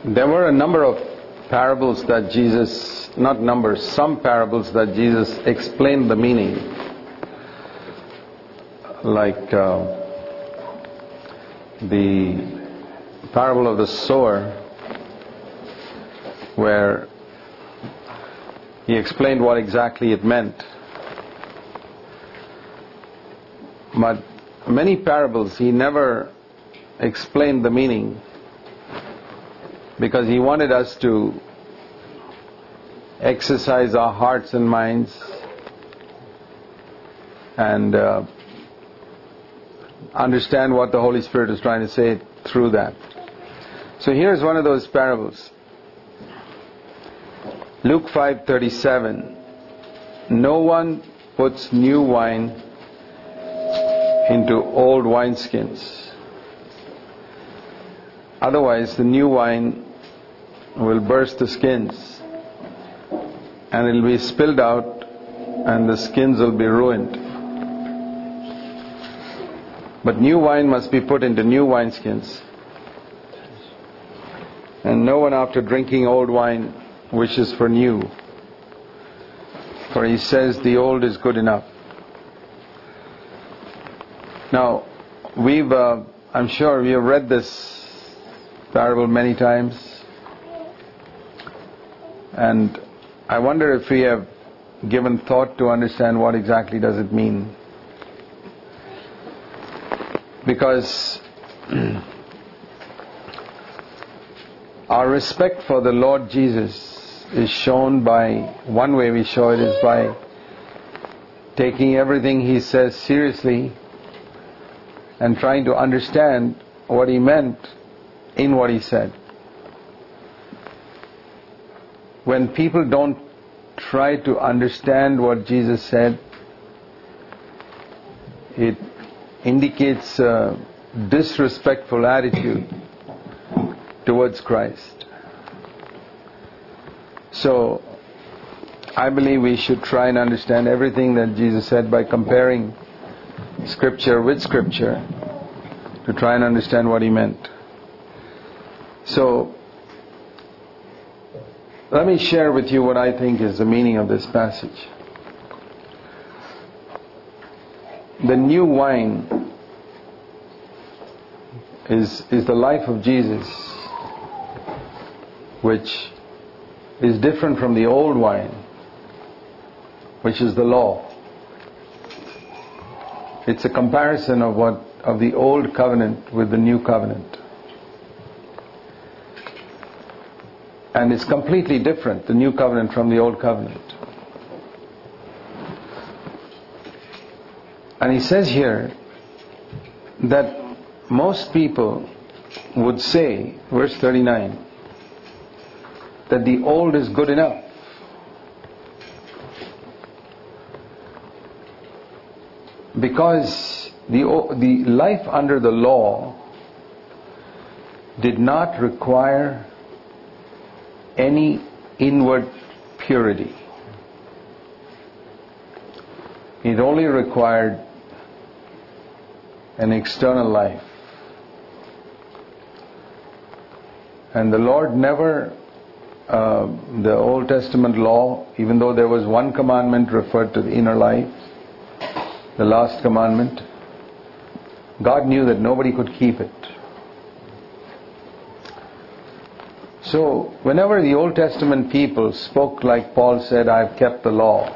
There were a number of parables that Jesus, not numbers, some parables that Jesus explained the meaning. Like the parable of the sower, where he explained what exactly it meant. But many parables he never explained the meaning, because he wanted us to exercise our hearts and minds and understand what the Holy Spirit is trying to say through that. So here's one of those parables. Luke 5:37. No one puts new wine into old wineskins. Otherwise, the new wine will burst the skins and it will be spilled out and the skins will be ruined. But new wine must be put into new wineskins. And no one after drinking old wine wishes for new, for he says the old is good enough. Now, I'm sure we have read this parable many times, and I wonder if we have given thought to understand what exactly does it mean. Because our respect for the Lord Jesus is shown by, one way we show it is by taking everything he says seriously and trying to understand what he meant in what he said. When people don't try to understand what Jesus said, it indicates a disrespectful attitude towards Christ. So, I believe we should try and understand everything that Jesus said by comparing Scripture with Scripture to try and understand what he meant. So, let me share with you what I think is the meaning of this passage. The new wine is the life of Jesus, which is different from the old wine, which is the law. It's a comparison of the old covenant with the new covenant. And it's completely different, the new covenant from the old covenant. And he says here that most people would say, verse 39, that the old is good enough. Because the life under the law did not require any inward purity. It only required an external life. And the Lord never, the Old Testament law, even though there was one commandment referred to the inner life, the last commandment, God knew that nobody could keep it. So, whenever the Old Testament people spoke like Paul said, I have kept the law,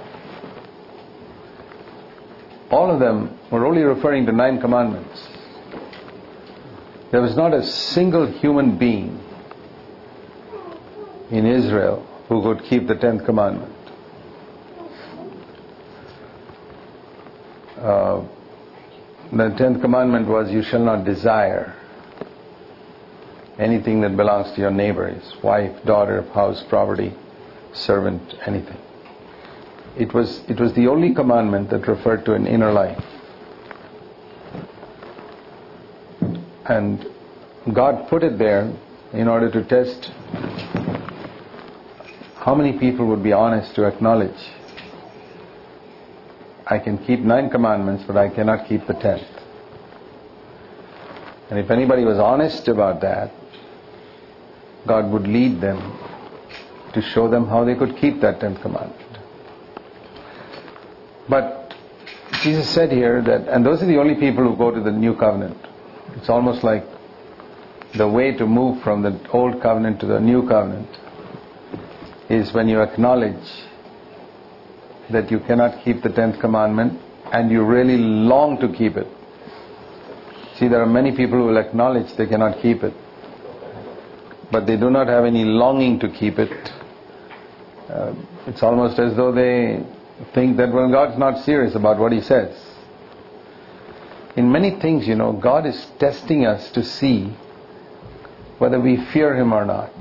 all of them were only referring to 9 commandments. There was not a single human being in Israel who could keep the 10th commandment. The 10th commandment was, you shall not desire anything that belongs to your neighbor, his wife, daughter, house, property, servant, anything. It was the only commandment that referred to an inner life. And God put it there in order to test how many people would be honest to acknowledge, I can keep 9 commandments, but I cannot keep the 10th. And if anybody was honest about that, God would lead them to show them how they could keep that 10th commandment. But Jesus said here that, and those are the only people who go to the new covenant. It's almost like the way to move from the old covenant to the new covenant is when you acknowledge that you cannot keep the 10th commandment and you really long to keep it. See, there are many people who will acknowledge they cannot keep it, but they do not have any longing to keep it. It's almost as though they think that, well, God's not serious about what He says. In many things, God is testing us to see whether we fear Him or not.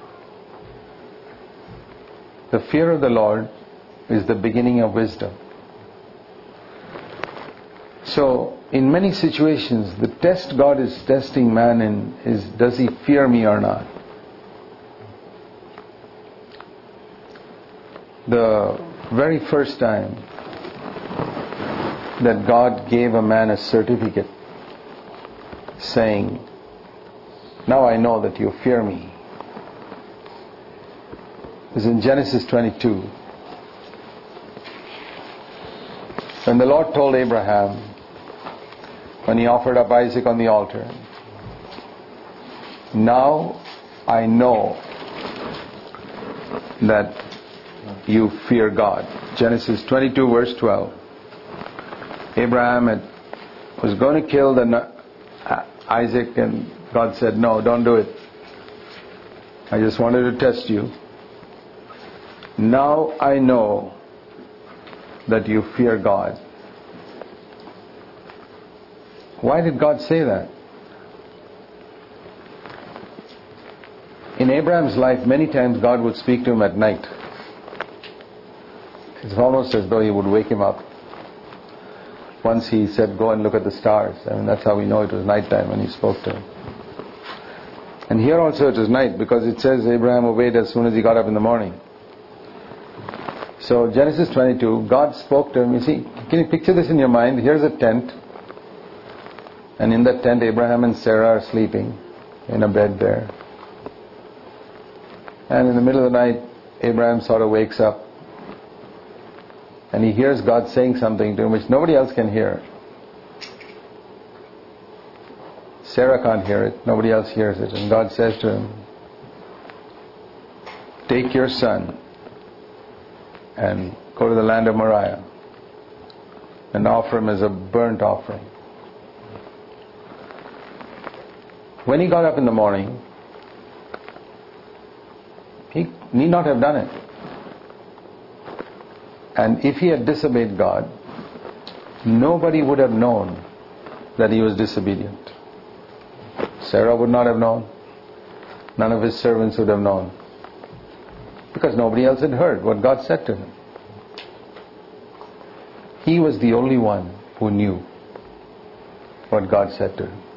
The fear of the Lord is the beginning of wisdom. So, in many situations, the test God is testing man in is, does he fear me or not? The very first time that God gave a man a certificate saying, now I know that you fear me, is in Genesis 22. When the Lord told Abraham, when he offered up Isaac on the altar, now I know that you fear God. Genesis 22 verse 12. Abraham was going to kill Isaac, and God said, no, don't do it. I just wanted to test you. Now I know that you fear God. Why did God say that? In Abraham's life, many times God would speak to him at night. It's almost as though He would wake him up. Once He said, go and look at the stars. That's how we know it was nighttime when He spoke to him. And here also it was night, because it says Abraham obeyed as soon as he got up in the morning. So Genesis 22, God spoke to him. You see, can you picture this in your mind? Here's a tent. And in that tent, Abraham and Sarah are sleeping in a bed there. And in the middle of the night, Abraham sort of wakes up. And he hears God saying something to him which nobody else can hear. Sarah can't hear it. Nobody else hears it. And God says to him, take your son and go to the land of Moriah and offer him as a burnt offering. When he got up in the morning, he need not have done it. And if he had disobeyed God, nobody would have known that he was disobedient. Sarah would not have known. None of his servants would have known. Because nobody else had heard what God said to him. He was the only one who knew what God said to him.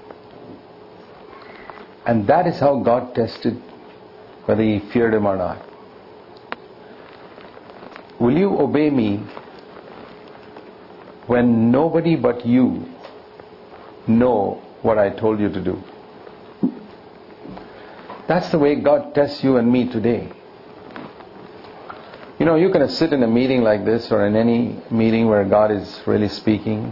And that is how God tested whether he feared Him or not. Will you obey me when nobody but you know what I told you to do? That's the way God tests you and me today. You can sit in a meeting like this, or in any meeting where God is really speaking,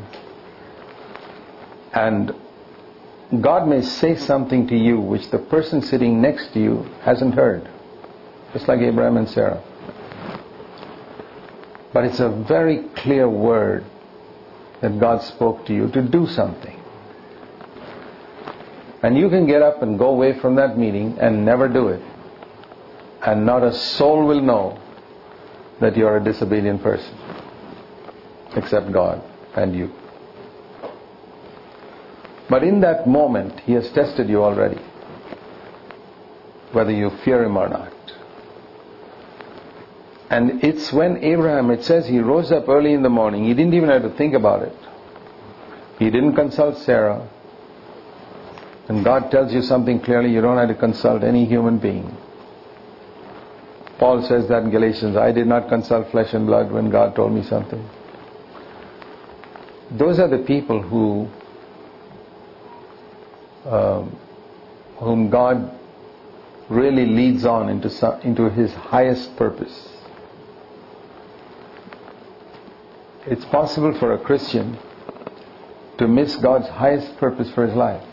and God may say something to you which the person sitting next to you hasn't heard. Just like Abraham and Sarah. But it's a very clear word that God spoke to you to do something. And you can get up and go away from that meeting and never do it. And not a soul will know that you are a disobedient person. Except God and you. But in that moment, He has tested you already. Whether you fear Him or not. And it's when Abraham, it says he rose up early in the morning. He didn't even have to think about it. He didn't consult Sarah. And God tells you something clearly, you don't have to consult any human being. Paul says that in Galatians, I did not consult flesh and blood when God told me something. Those are the people whom God really leads on into his highest purpose. It's possible for a Christian to miss God's highest purpose for his life.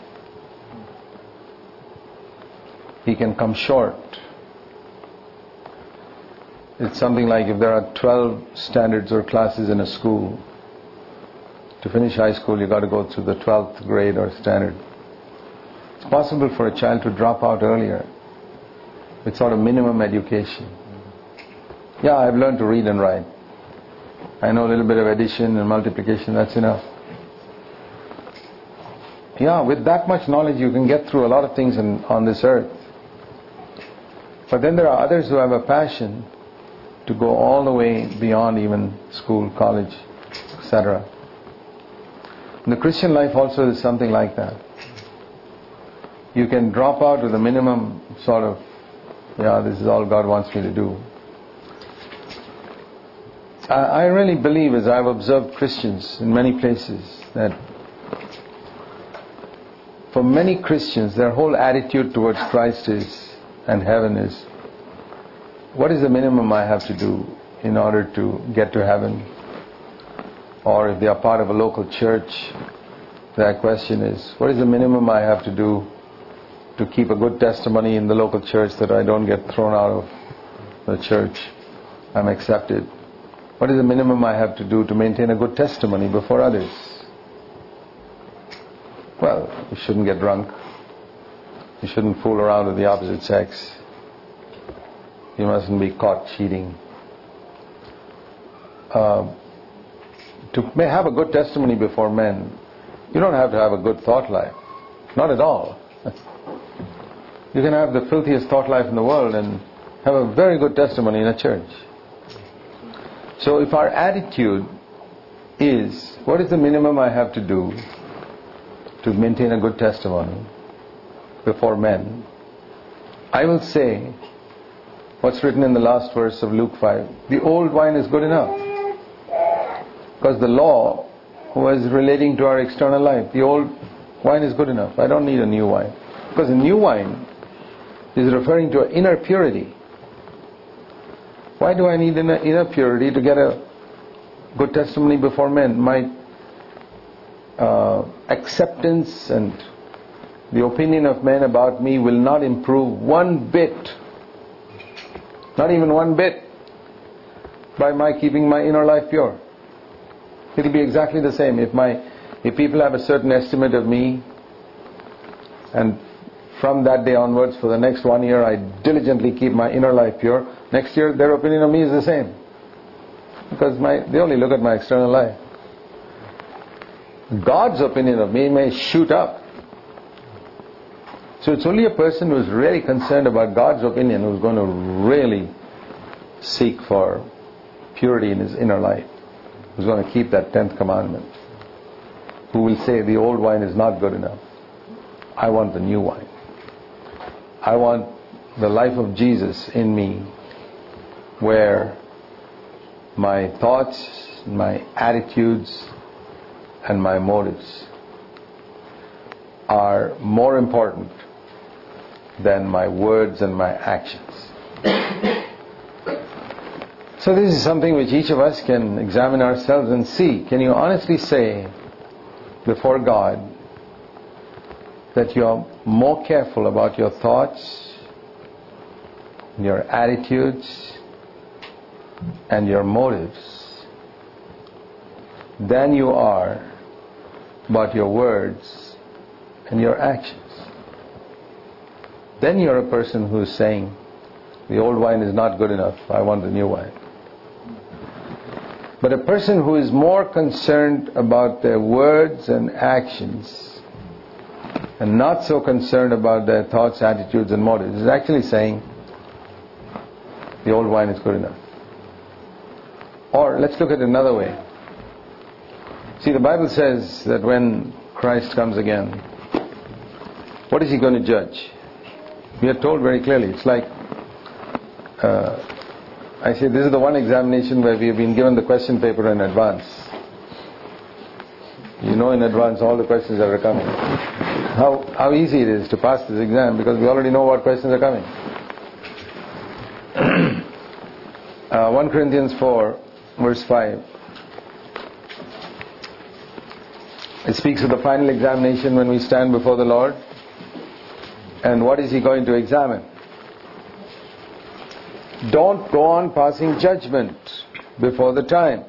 He can come short. It's something like if there are 12 standards or classes in a school, to finish high school you got to go through the 12th grade or standard. It's possible for a child to drop out earlier with sort of minimum education. Yeah, I've learned to read and write. I know a little bit of addition and multiplication, that's enough. Yeah, with that much knowledge you can get through a lot of things on this earth. But then there are others who have a passion to go all the way beyond even school, college, etc. The Christian life also is something like that. You can drop out with a minimum sort of, yeah, this is all God wants me to do. I really believe, as I've observed Christians in many places, that for many Christians their whole attitude towards Christ and heaven is, what is the minimum I have to do in order to get to heaven? Or if they are part of a local church, their question is, what is the minimum I have to do to keep a good testimony in the local church that I don't get thrown out of the church, I'm accepted? What is the minimum I have to do to maintain a good testimony before others? Well, you shouldn't get drunk. You shouldn't fool around with the opposite sex. You mustn't be caught cheating. To have a good testimony before men, you don't have to have a good thought life. Not at all. You can have the filthiest thought life in the world and have a very good testimony in a church. So if our attitude is, what is the minimum I have to do to maintain a good testimony before men, I will say what's written in the last verse of Luke 5. The old wine is good enough. Because the law was relating to our external life. The old wine is good enough. I don't need a new wine. Because a new wine is referring to an inner purity. Why do I need an inner purity to get a good testimony before men? My acceptance and the opinion of men about me will not improve one bit, not even one bit, by my keeping my inner life pure. It will be exactly the same. If people have a certain estimate of me, and from that day onwards for the next 1 year I diligently keep my inner life pure, next year their opinion of me is the same. Because they only look at my external life. God's opinion of me may shoot up. So it's only a person who is really concerned about God's opinion who's going to really seek for purity in his inner life, who's going to keep that 10th commandment, who will say the old wine is not good enough. I want the new wine. I want the life of Jesus in me, where my thoughts, my attitudes and my motives are more important than my words and my actions. So this is something which each of us can examine ourselves and see. Can you honestly say before God that you are more careful about your thoughts, your attitudes and your motives than you are about your words and your actions? Then you're a person who is saying, the old wine is not good enough, I want the new wine. But a person who is more concerned about their words and actions and not so concerned about their thoughts, attitudes and motives is actually saying, the old wine is good enough. Or let's look at it another way. See, the Bible says that when Christ comes again, what is He going to judge? We are told very clearly. It's like, I say this is the one examination where we have been given the question paper in advance. You know in advance all the questions that are coming. how easy it is to pass this exam, because we already know what questions are coming. 1 Corinthians 4 verse 5. It speaks of the final examination when we stand before the Lord. And what is He going to examine? Don't go on passing judgment before the time.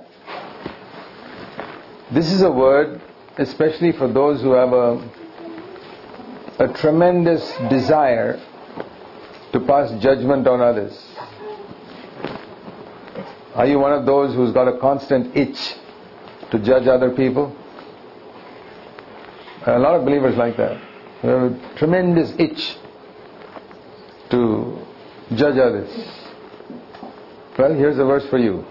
This is a word especially for those who have a tremendous desire to pass judgment on others. Are you one of those who's got a constant itch to judge other people? A lot of believers like that. They have a tremendous itch to judge others. Well, here's a verse for you.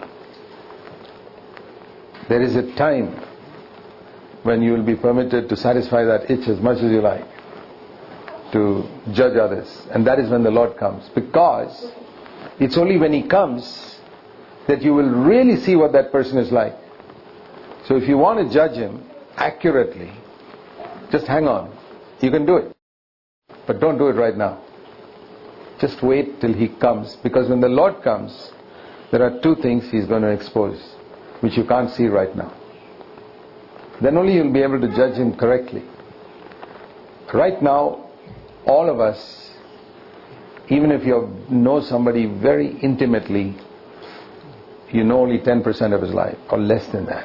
There is a time when you will be permitted to satisfy that itch as much as you like, to judge others. And that is when the Lord comes. Because it's only when He comes that you will really see what that person is like. So if you want to judge him accurately, just hang on. You can do it. But don't do it right now. Just wait till He comes. Because when the Lord comes, there are two things He's going to expose, which you can't see right now. Then only you'll be able to judge Him correctly. Right now, all of us, even if you know somebody very intimately, you know only 10% of his life, or less than that.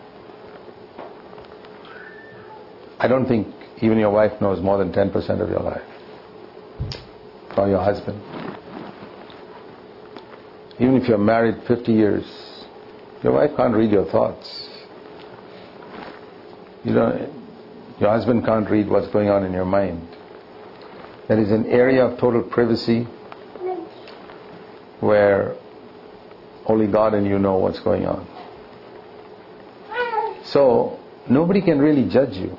I don't think even your wife knows more than 10% of your life. Or your husband. Even if you're married 50 years, your wife can't read your thoughts. Your husband can't read what's going on in your mind. There is an area of total privacy where only God and you know what's going on. So, nobody can really judge you.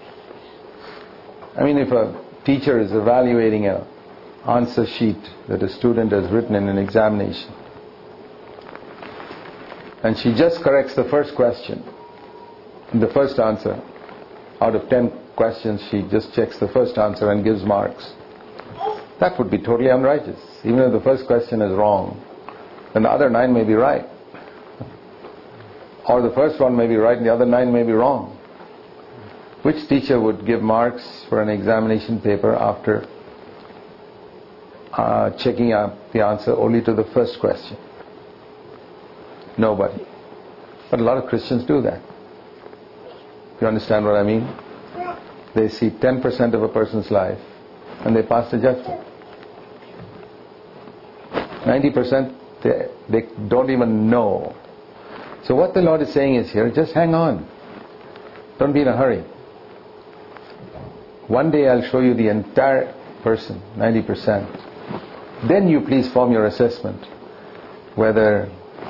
I mean, if a teacher is evaluating an answer sheet that a student has written in an examination, and she just corrects the first question, the first answer, out of 10 questions she just checks the first answer and gives marks, that would be totally unrighteous. Even if the first question is wrong, then the other 9 may be right. Or the first one may be right and the other 9 may be wrong. Which teacher would give marks for an examination paper after checking out the answer only to the first question? Nobody. But a lot of Christians do that. You understand what I mean? They see 10% of a person's life and they pass the judgment. 90% they don't even know. So what the Lord is saying is here, just hang on. Don't be in a hurry. One day I'll show you the entire person, 90%. Then you please form your assessment whether,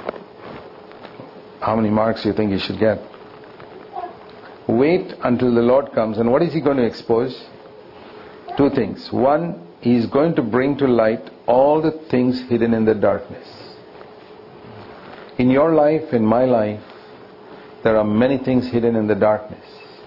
how many marks you think you should get. Wait until the Lord comes. And what is He going to expose? Two things. One, He is going to bring to light all the things hidden in the darkness. In your life, in my life, there are many things hidden in the darkness.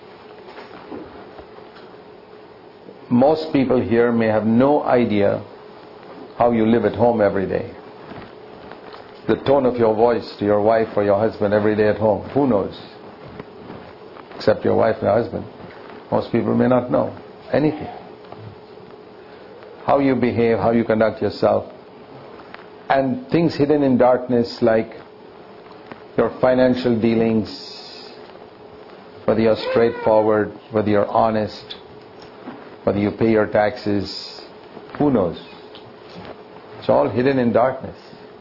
Most people here may have no idea how you live at home every day. The tone of your voice to your wife or your husband every day at home. Who knows? Except your wife and your husband. Most people may not know anything. How you behave, how you conduct yourself. And things hidden in darkness like your financial dealings, whether you're straightforward, whether you're honest, whether you pay your taxes, who knows? It's all hidden in darkness.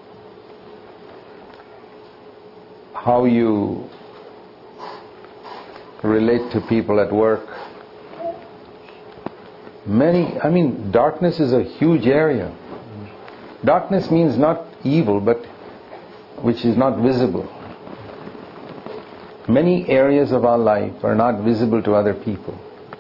How you relate to people at work. Darkness is a huge area. Darkness means not evil, but which is not visible. Many areas of our life are not visible to other people.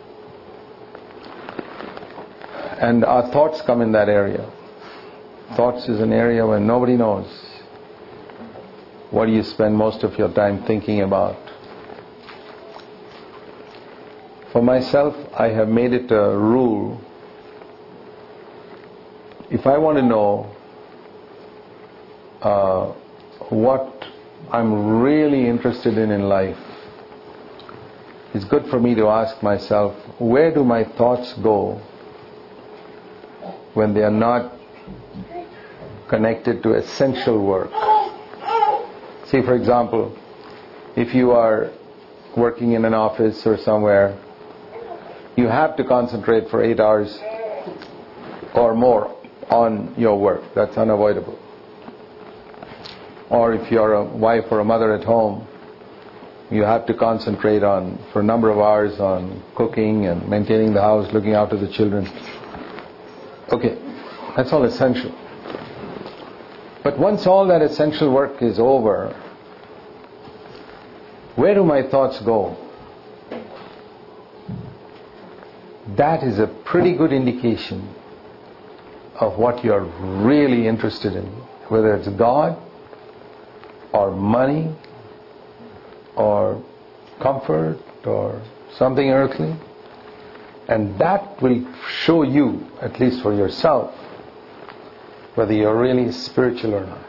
And our thoughts come in that area. Thoughts is an area where nobody knows. What do you spend most of your time thinking about? For myself, I have made it a rule. If I want to know what I'm really interested in life, it's good for me to ask myself, where do my thoughts go when they are not connected to essential work? See, for example, if you are working in an office or somewhere, you have to concentrate for 8 hours or more on your work. That's unavoidable. Or if you're a wife or a mother at home, you have to concentrate for a number of hours on cooking and maintaining the house, looking after the children. Okay, that's all essential. But once all that essential work is over, where do my thoughts go? That is a pretty good indication of what you're really interested in, whether it's God or money or comfort or something earthly. And that will show you, at least for yourself, whether you're really spiritual or not.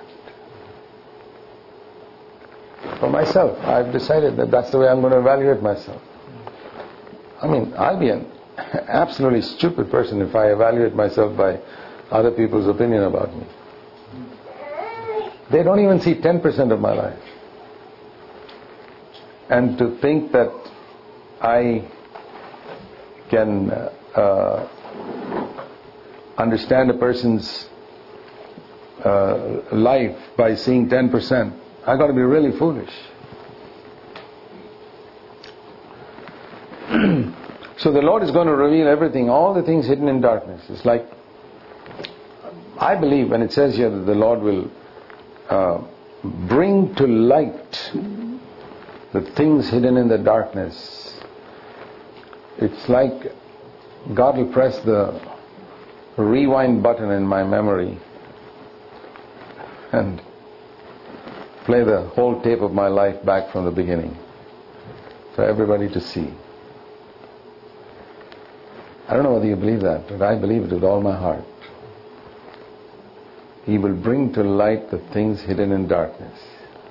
For myself, I've decided that that's the way I'm going to evaluate myself. I mean, I'll be an absolutely stupid person if I evaluate myself by other people's opinion about me. They don't even see 10% of my life. And to think that I can understand a person's life by seeing 10%, I've got to be really foolish. So the Lord is going to reveal everything, all the things hidden in darkness. It's like, I believe when it says here that the Lord will bring to light the things hidden in the darkness, it's like God will press the rewind button in my memory and play the whole tape of my life back from the beginning for everybody to see. I don't know whether you believe that, but I believe it with all my heart. He will bring to light the things hidden in darkness.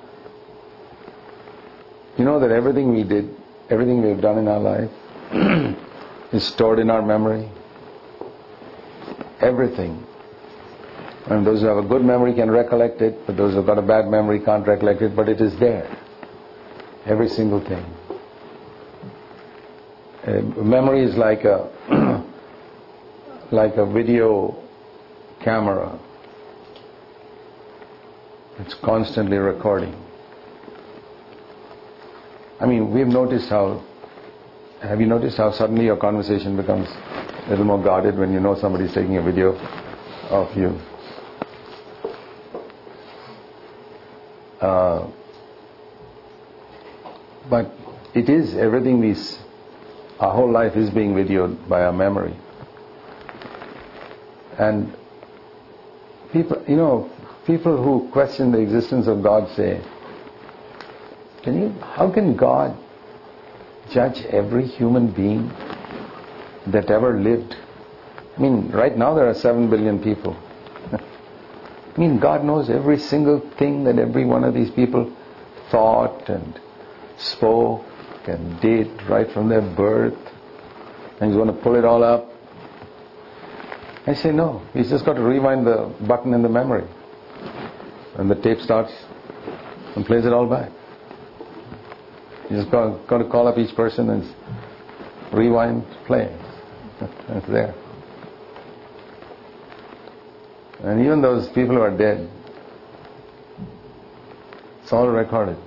You know that everything we did, everything we've done in our life is stored in our memory. Everything. And those who have a good memory can recollect it, but those who have got a bad memory can't recollect it, but it is there. Every single thing. Memory is like a video camera. It's constantly recording. I mean, we've noticed have you noticed how suddenly your conversation becomes a little more guarded when you know somebody's taking a video of you? But it is, everything our whole life is being videoed by our memory. And people who question the existence of God say, how can God judge every human being that ever lived? I mean, right now there are 7 billion people. I mean, God knows every single thing that every one of these people thought and spoke and did right from their birth. And He's going to pull it all up. I say no. He's just got to rewind the button in the memory. And the tape starts and plays it all back. You just got to call up each person and rewind, play. It's there. And even those people who are dead, it's all recorded.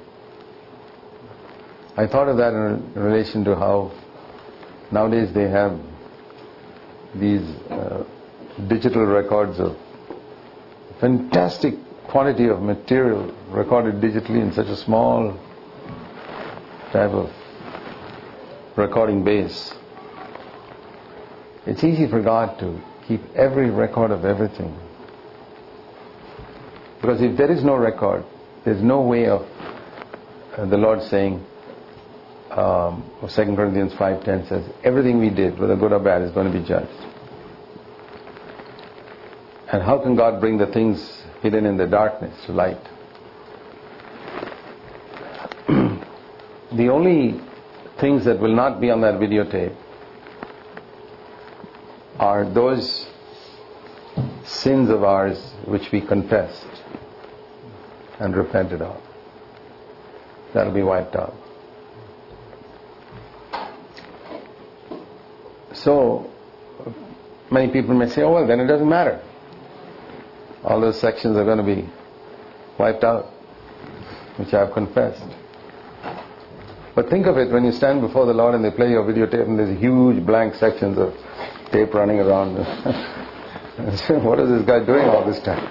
I thought of that in relation to how nowadays they have these digital records of fantastic quantity of material recorded digitally in such a small type of recording base. It's easy for God to keep every record of everything. Because if there is no record, there's no way of the Lord saying, 2 Corinthians 5:10 says, everything we did, whether good or bad, is going to be judged. And how can God bring the things hidden in the darkness to light? The only things that will not be on that videotape are those sins of ours which we confessed and repented of. That will be wiped out. So, many people may say, oh well, then it doesn't matter. All those sections are going to be wiped out, which I have confessed. But think of it, when you stand before the Lord and they play your videotape and there's huge blank sections of tape running around. What is this guy doing all this time?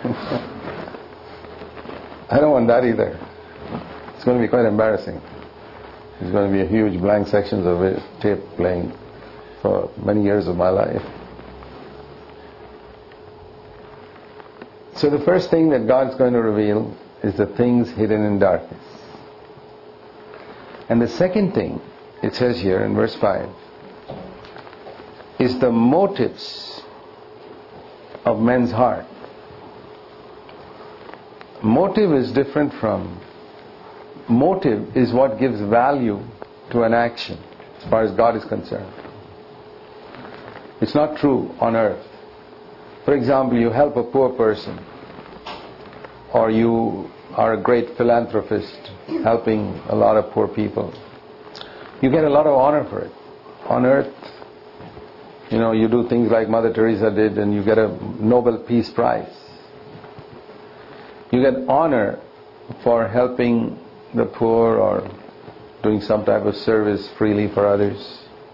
I don't want that either. It's going to be quite embarrassing. There's going to be a huge blank sections of tape playing for many years of my life. So the first thing that God's going to reveal is the things hidden in darkness. And the second thing, it says here in verse 5, is the motives of men's heart. Motive is different from... Motive is what gives value to an action, as far as God is concerned. It's not true on earth. For example, you help a poor person, or you are a great philanthropist helping a lot of poor people. You get a lot of honor for it. On earth, you do things like Mother Teresa did and you get a Nobel Peace Prize. You get honor for helping the poor or doing some type of service freely for others.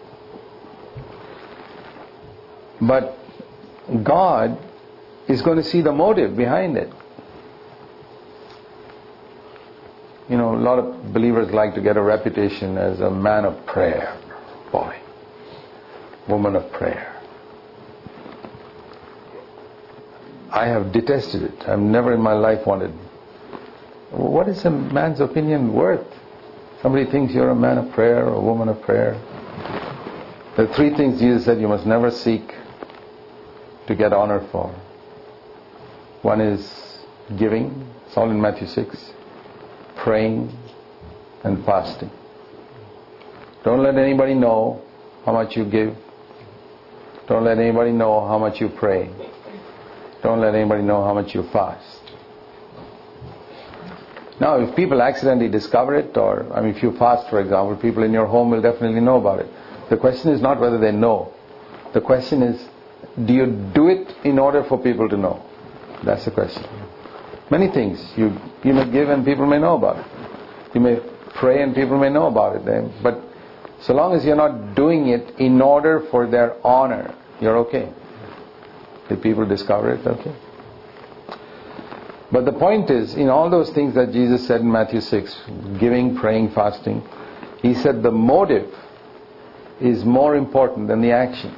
But God is going to see the motive behind it. A lot of believers like to get a reputation as a man of prayer. Boy, woman of prayer. I have detested it. I've never in my life wanted. What is a man's opinion worth? Somebody thinks you're a man of prayer or a woman of prayer. There are three things Jesus said you must never seek to get honor for. One is giving. It's all in Matthew 6. Praying and fasting. Don't let anybody know how much you give. Don't let anybody know how much you pray. Don't let anybody know how much you fast. Now, if people accidentally discover it, or if you fast, for example, people in your home will definitely know about it. The question is not whether they know. The question is, do you do it in order for people to know? That's the question. Many things you may give and people may know about it. You may pray and people may know about it. But so long as you're not doing it in order for their honor, you're okay. If people discover it, okay. But the point is, in all those things that Jesus said in Matthew 6, giving, praying, fasting, He said the motive is more important than the action.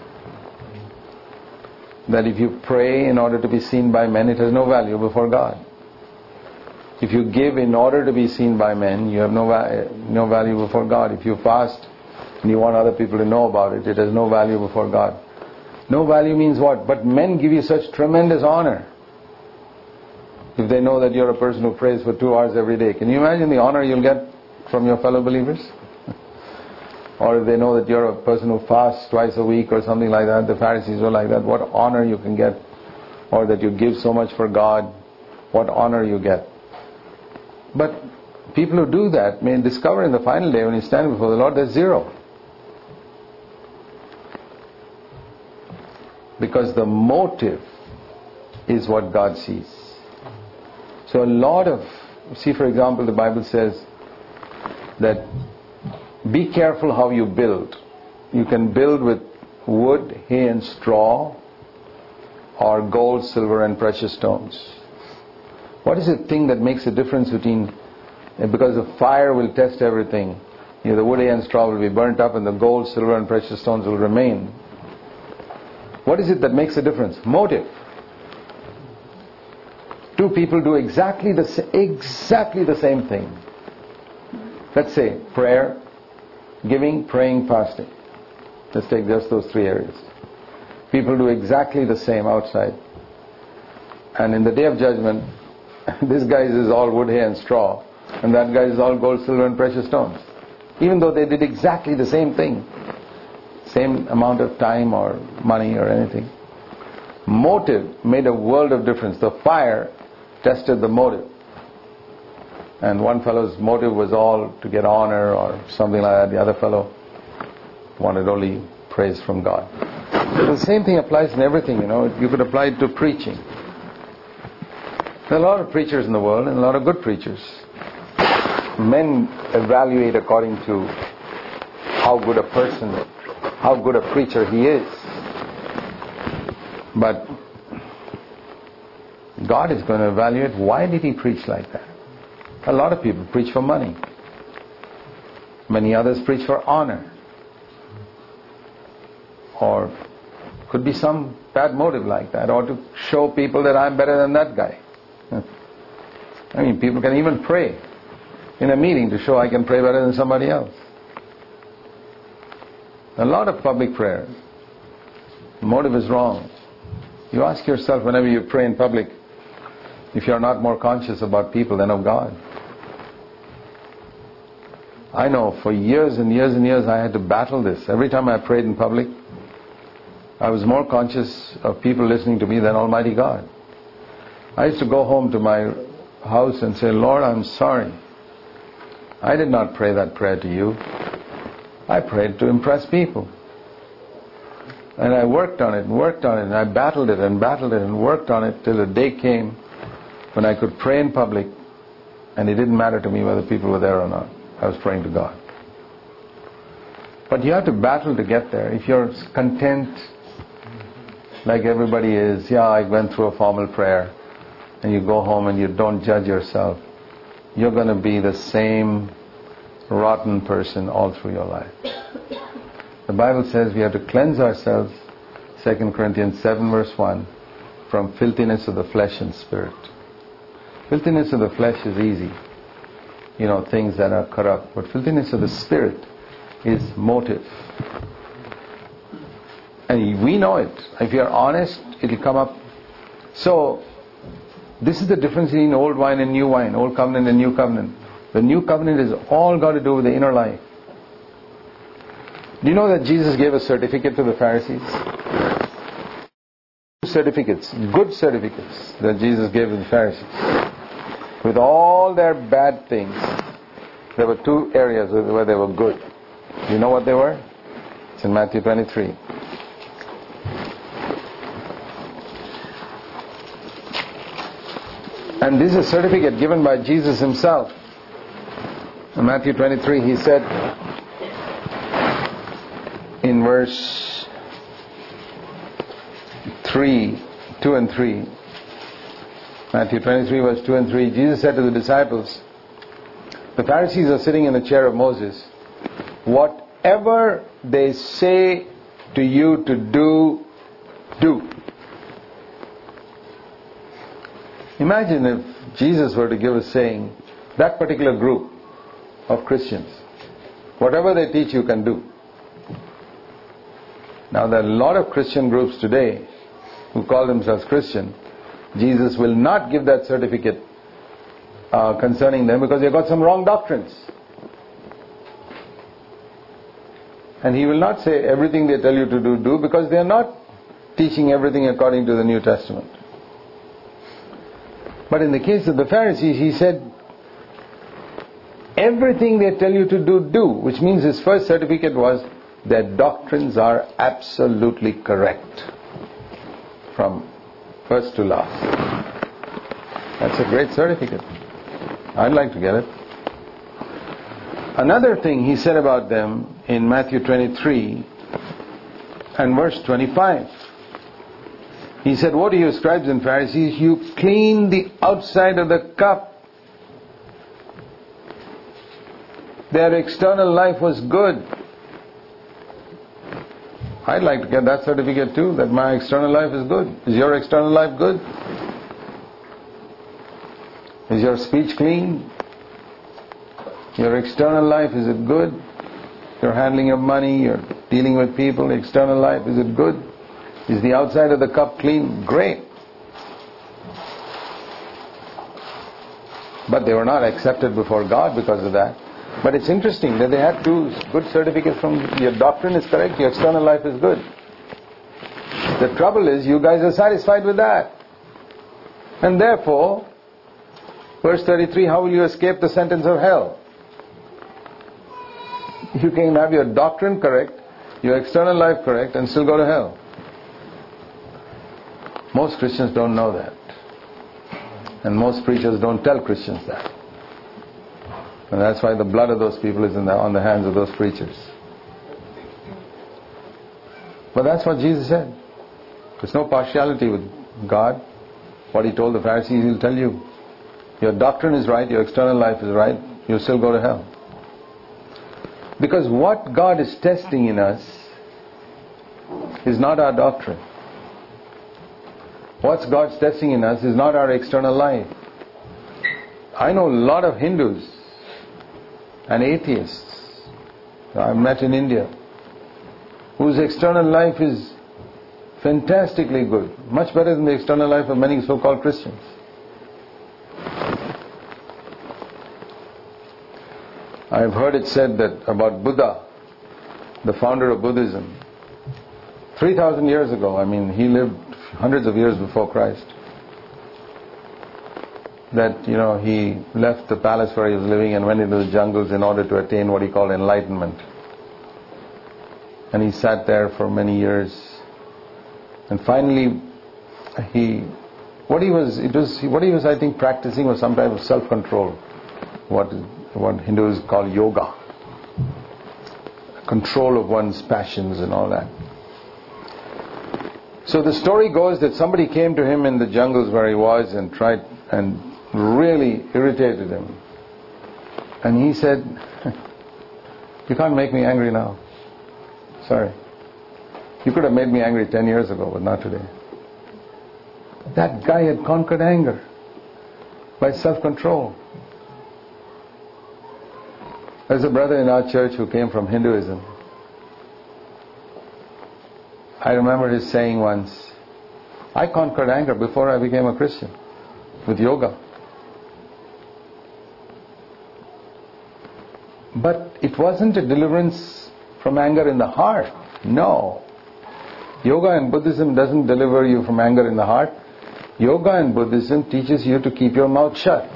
That if you pray in order to be seen by men, it has no value before God. If you give in order to be seen by men, you have no value before God. If you fast and you want other people to know about it, it has no value before God. No value means what? But men give you such tremendous honor. If they know that you're a person who prays for 2 hours every day. Can you imagine the honor you'll get from your fellow believers? Or if they know that you're a person who fasts twice a week or something like that, the Pharisees were like that, what honor you can get. Or that you give so much for God, what honor you get. But people who do that may discover in the final day when you stand before the Lord, there's zero. Because the motive is what God sees. So a lot of, see for example, the Bible says that be careful how you build. You can build with wood, hay and straw, or gold, silver and precious stones. What is the thing that makes a difference between, because the fire will test everything, the wood, hay and straw will be burnt up and the gold, silver and precious stones will remain. What is it that makes a difference? Motive. Two people do exactly the same thing. Let's say prayer. giving, praying, fasting. Let's take just those three areas. People do exactly the same outside. And in the day of judgment, this guy's is all wood, hay and straw, and that guy's is all gold, silver and precious stones. Even though they did exactly the same thing, same amount of time or money or anything. Motive made a world of difference. The fire tested the motive. And one fellow's motive was all to get honor or something like that. The other fellow wanted only praise from God. So the same thing applies in everything, You could apply it to preaching. There are a lot of preachers in the world and a lot of good preachers. Men evaluate according to how good a person, how good a preacher he is. But God is going to evaluate, why did he preach like that? A lot of people preach for money. Many others preach for honor. Or could be some bad motive like that, or to show people that I'm better than that guy. I mean, people can even pray in a meeting to show I can pray better than somebody else. A lot of public prayer. The motive is wrong. You ask yourself whenever you pray in public, if you're not more conscious about people than of God. I know for years and years and years I had to battle this. Every time I prayed in public, I was more conscious of people listening to me than Almighty God. I used to go home to my house and say, Lord, I'm sorry. I did not pray that prayer to you. I prayed to impress people. And I worked on it and worked on it, and I battled it and battled it and worked on it till the day came when I could pray in public, and it didn't matter to me whether people were there or not. I was praying to God. But you have to battle to get there. If you're content like everybody is, I went through a formal prayer, and you go home and you don't judge yourself, you're going to be the same rotten person all through your life. The Bible says we have to cleanse ourselves, 2 Corinthians 7 verse 1, from filthiness of the flesh and spirit. Filthiness of the flesh is easy. Things that are corrupt. But filthiness of the spirit is motive. And we know it. If you're honest, it'll come up. So, this is the difference between old wine and new wine, old covenant and new covenant. The new covenant is all got to do with the inner life. Do you know that Jesus gave a certificate to the Pharisees? Certificates, good certificates that Jesus gave to the Pharisees. With all their bad things, there were two areas where they were good. Do you know what they were? It's in Matthew 23. And this is a certificate given by Jesus himself. In Matthew 23, he said in verse 2 and 3, Matthew 23 verse 2 and 3, Jesus said to the disciples, the Pharisees are sitting in the chair of Moses. Whatever they say to you to do, do. Imagine if Jesus were to give a saying, that particular group of Christians, whatever they teach you can do. Now there are a lot of Christian groups today who call themselves Christian. Jesus will not give that certificate concerning them because they've got some wrong doctrines. And he will not say everything they tell you to do, do, because they are not teaching everything according to the New Testament. But in the case of the Pharisees, he said, everything they tell you to do, do. Which means his first certificate was, their doctrines are absolutely correct. From first to last. That's a great certificate. I'd like to get it. Another thing he said about them in Matthew 23 and verse 25. He said, woe to you scribes and Pharisees, you clean the outside of the cup. Their external life was good. I'd like to get that certificate too, that my external life is good. Is your external life good? Is your speech clean? Your external life, is it good? You're handling your money, you're dealing with people, external life, is it good? Is the outside of the cup clean? Great. But they were not accepted before God because of that. But it's interesting that they had two good certificates from your doctrine is correct, your external life is good. The trouble is you guys are satisfied with that. And therefore, verse 33, how will you escape the sentence of hell? You can have your doctrine correct, your external life correct, and still go to hell. Most Christians don't know that. And most preachers don't tell Christians that. And that's why the blood of those people is on the hands of those preachers. But that's what Jesus said. There's no partiality with God. What He told the Pharisees, He'll tell you. Your doctrine is right, your external life is right, you'll still go to hell. Because what God is testing in us is not our doctrine. What God's testing in us is not our external life. I know a lot of Hindus and atheists I've met in India whose external life is fantastically good, much better than the external life of many so-called Christians. I've heard it said that about Buddha, the founder of Buddhism, 3,000 years ago, he lived hundreds of years before Christ, that he left the palace where he was living and went into the jungles in order to attain what he called enlightenment. And he sat there for many years. And finally, what he was I think practicing was some type of self-control, what Hindus call yoga, control of one's passions and all that. So the story goes that somebody came to him in the jungles where he was and tried and really irritated him. And he said, "You can't make me angry now. Sorry. You could have made me angry 10 years ago, but not today." That guy had conquered anger by self-control. There's a brother in our church who came from Hinduism. I remember his saying once, "I conquered anger before I became a Christian with yoga." But it wasn't a deliverance from anger in the heart. No. Yoga and Buddhism doesn't deliver you from anger in the heart. Yoga and Buddhism teaches you to keep your mouth shut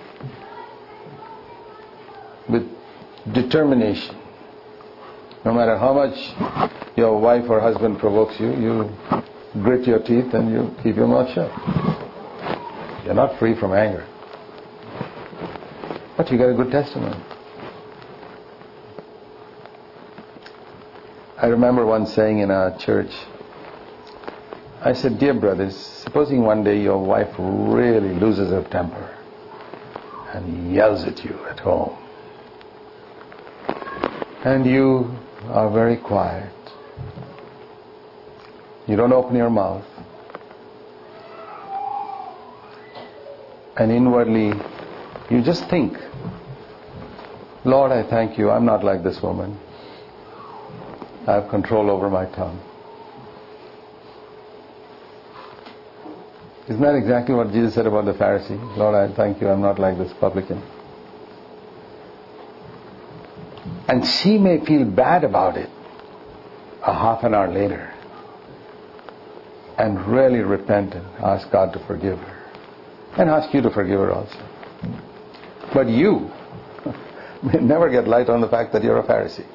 with determination. No matter how much your wife or husband provokes you, you grit your teeth and you keep your mouth shut. You're not free from anger. But you got a good testimony. I remember once saying in our church, I said, "Dear brothers, supposing one day your wife really loses her temper and yells at you at home, and you are very quiet. You don't open your mouth. And inwardly, you just think, 'Lord, I thank you, I'm not like this woman. I have control over my tongue.'" Isn't that exactly what Jesus said about the Pharisee? "Lord, I thank you, I'm not like this publican." And she may feel bad about it a half an hour later and really repent and ask God to forgive her. And ask you to forgive her also. But you may never get light on the fact that you're a Pharisee.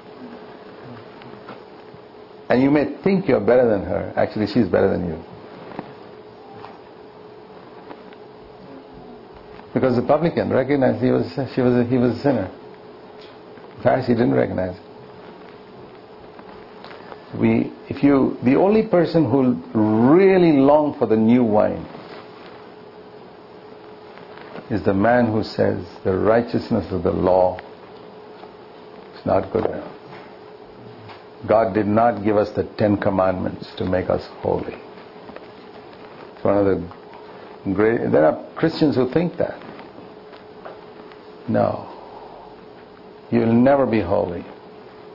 And you may think you're better than her. Actually, she's better than you. Because the publican recognized he was a sinner. The Pharisee didn't recognize it. The only person who really long for the new wine is the man who says the righteousness of the law is not good enough. God did not give us the 10 commandments to make us holy. It's one of the great... There are Christians who think that. No. You'll never be holy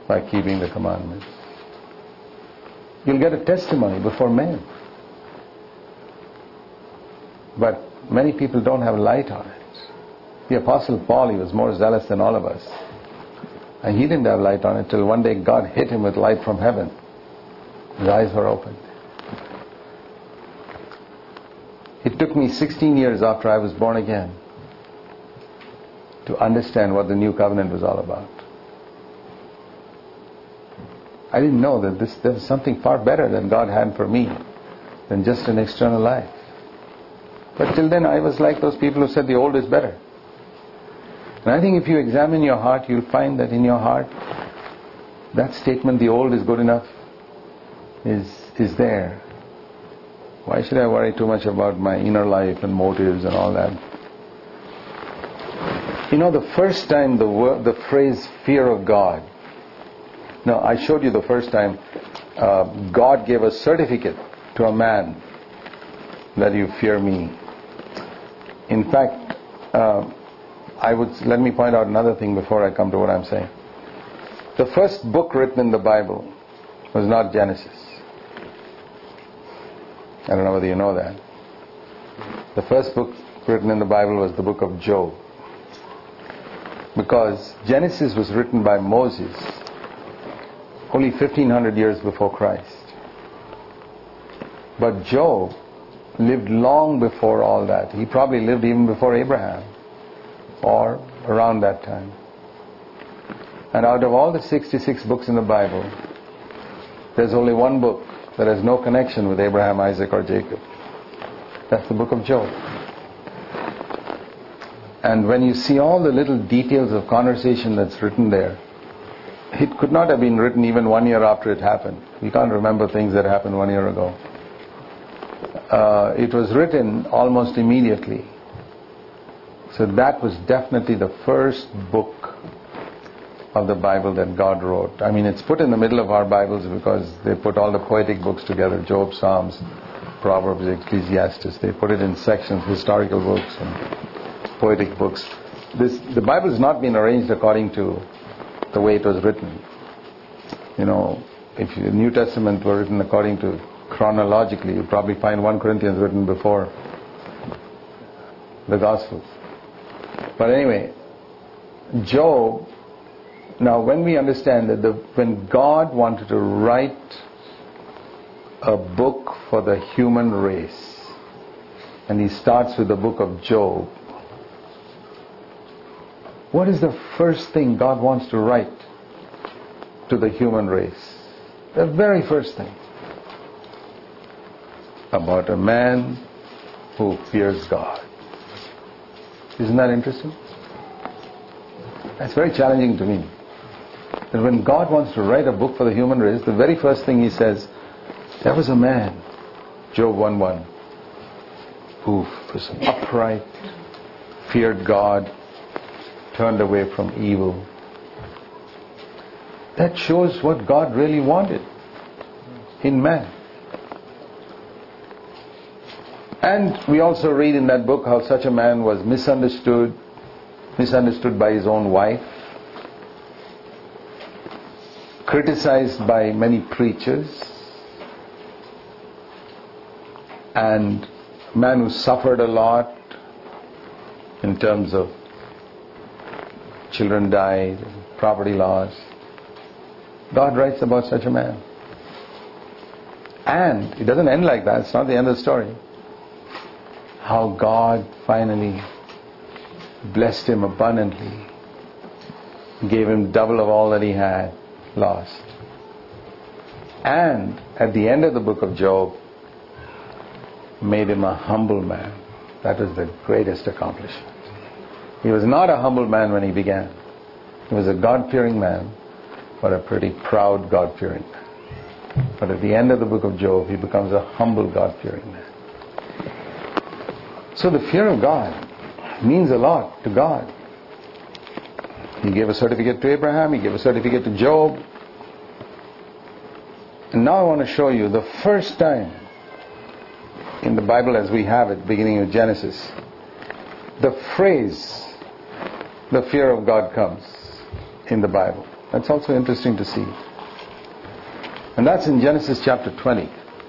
by keeping the commandments. You'll get a testimony before men. But many people don't have light on it. The Apostle Paul, he was more zealous than all of us. And he didn't have light on it till one day God hit him with light from heaven. His eyes were opened. It took me 16 years after I was born again to understand what the new covenant was all about. I didn't know that there was something far better than God had for me than just an external life. But till then I was like those people who said the old is better. And I think if you examine your heart, you'll find that in your heart, that statement, the old is good enough, is there. Why should I worry too much about my inner life and motives and all that? You know, the first time the phrase fear of God, no, I showed you the first time God gave a certificate to a man that you fear me. In fact, let me point out another thing before I come to what I'm saying. The first book written in the Bible was not Genesis. I don't know whether you know that. The first book written in the Bible was the book of Job. Because Genesis was written by Moses only 1500 years before Christ. But Job lived long before all that. He probably lived even before Abraham or around that time. And out of all the 66 books in the Bible, there's only one book that has no connection with Abraham, Isaac or Jacob. That's the book of Job. And when you see all the little details of conversation that's written there, it could not have been written even 1 year after it happened. We can't remember things that happened 1 year ago. It was written almost immediately. So that was definitely the first book of the Bible that God wrote. I mean, it's put in the middle of our Bibles because they put all the poetic books together, Job, Psalms, Proverbs, Ecclesiastes. They put it in sections, historical books and poetic books. The Bible has not been arranged according to the way it was written. You know, if the New Testament were written according to chronologically, you'd probably find 1 Corinthians written before the Gospels. But anyway, Job, now when we understand that when God wanted to write a book for the human race, and he starts with the book of Job, what is the first thing God wants to write to the human race? The very first thing. About a man who fears God. Isn't that interesting? That's very challenging to me. That when God wants to write a book for the human race, the very first thing he says, there was a man, Job 1:1, who was upright, feared God, turned away from evil. That shows what God really wanted in man. And we also read in that book how such a man was misunderstood by his own wife, criticized by many preachers, and a man who suffered a lot in terms of children died, property loss. God writes about such a man. And it doesn't end like that. It's not the end of the story. How God finally blessed him abundantly, gave him double of all that he had lost. And at the end of the book of Job, made him a humble man. That was the greatest accomplishment. He was not a humble man when he began. He was a God-fearing man, but a pretty proud God-fearing man. But at the end of the book of Job, he becomes a humble God-fearing man. So the fear of God means a lot to God. He gave a certificate to Abraham, he gave a certificate to Job. And now I want to show you the first time in the Bible as we have it, beginning with Genesis, the phrase, the fear of God comes in the Bible. That's also interesting to see. And that's in Genesis chapter 20.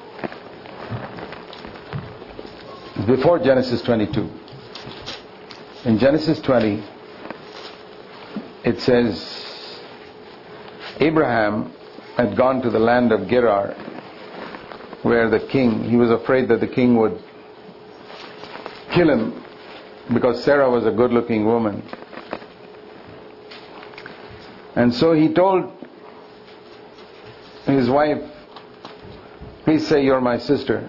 Before Genesis 22. In Genesis 20, it says, Abraham had gone to the land of Gerar, where the king, he was afraid that the king would kill him because Sarah was a good-looking woman. And so he told his wife, please say you're my sister.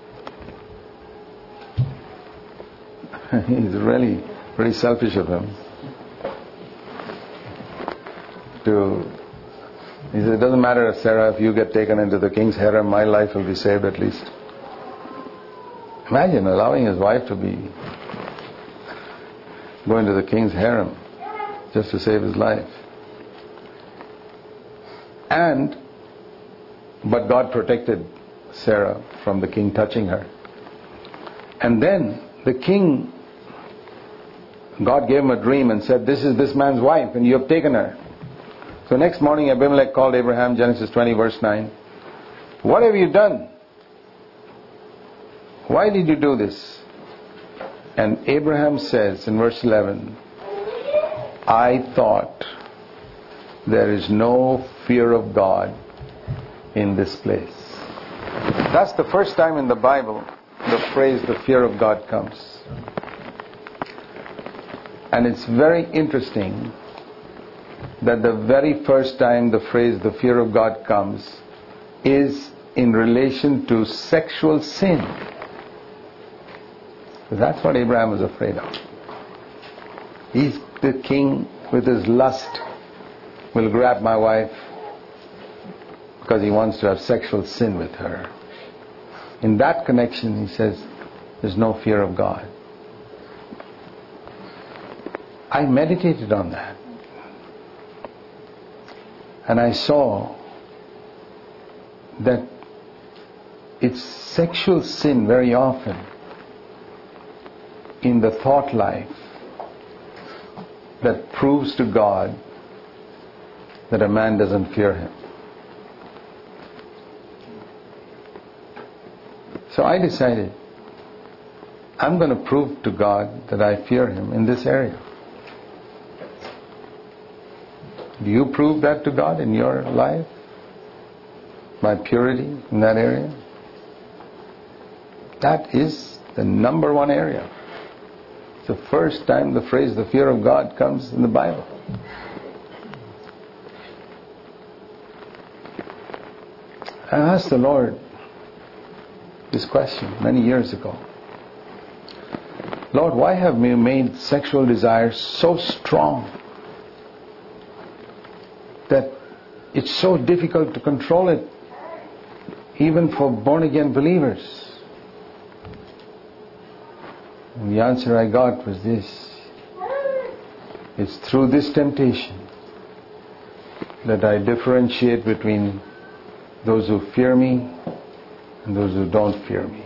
He's really pretty selfish of him. He said, it doesn't matter, Sarah, if you get taken into the king's harem, my life will be saved at least. Imagine allowing his wife to be going to the king's harem just to save his life. But God protected Sarah from the king touching her. And then the king, God gave him a dream and said, this is this man's wife and you have taken her. So next morning Abimelech called Abraham, Genesis 20 verse 9. What have you done? Why did you do this? And Abraham says in verse 11, I thought there is no fear of God in this place. That's the first time in the Bible the phrase the fear of God comes. And it's very interesting that the very first time the phrase the fear of God comes is in relation to sexual sin. That's what Abraham was afraid of. He's the king with his lust will grab my wife because he wants to have sexual sin with her. In that connection, he says, there's no fear of God. I meditated on that. And I saw that it's sexual sin very often in the thought life that proves to God that a man doesn't fear him. So I decided, I'm going to prove to God that I fear him in this area. Do you prove that to God in your life? My purity in that area? That is the number one area. It's the first time the phrase the fear of God comes in the Bible. I asked the Lord this question many years ago. Lord, why have you made sexual desire so strong that it's so difficult to control it even for born-again believers? And the answer I got was this: it's through this temptation that I differentiate between those who fear me and those who don't fear me.